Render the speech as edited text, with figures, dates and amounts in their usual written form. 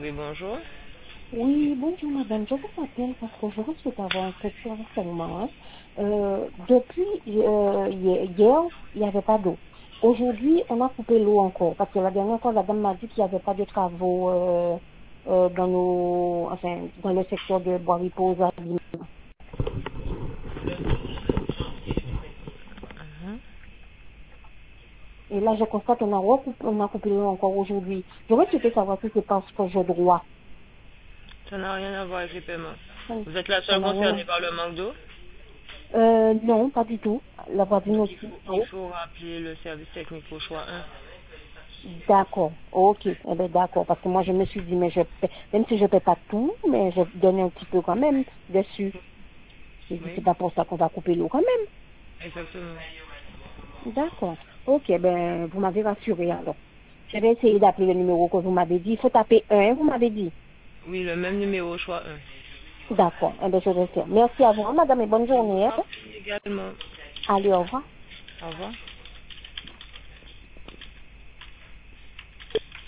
Oui, bonjour. Oui, bonjour madame, je vous appelle parce que je souhaite avoir quelques renseignements. Depuis hier, il n'y avait pas d'eau. Aujourd'hui, on a coupé l'eau encore parce que la dernière fois, la dame m'a dit qu'il n'y avait pas de travaux dans le secteur de Bois-Repose. Mhm. Et là, je constate qu'on a coupé l'eau encore aujourd'hui. J'aurais souhaité savoir si c'est parce que je dois. Ça n'a rien à voir avec les paiements. Ça Vous êtes la ça seule n'a rien concernée par le manque d'eau. Non, pas du tout. La voisine Donc, aussi. il faut rappeler le service technique au choix 1. D'accord, ok, eh ben d'accord, parce que moi je me suis dit, mais même si je paie pas tout, mais je donne un petit peu quand même dessus. J'ai dit, c'est Oui, pas pour ça qu'on va couper l'eau quand même. exactement. D'accord, ok, ben vous m'avez rassuré alors. Je vais essayer d'appeler le numéro que vous m'avez dit. Il faut taper un, vous m'avez dit. Oui, le même numéro au choix 1. D'accord, eh ben je vais faire. Merci à vous, hein, madame, et bonne Je vous journée. en Hein. prie également. Allez, au revoir. Au revoir.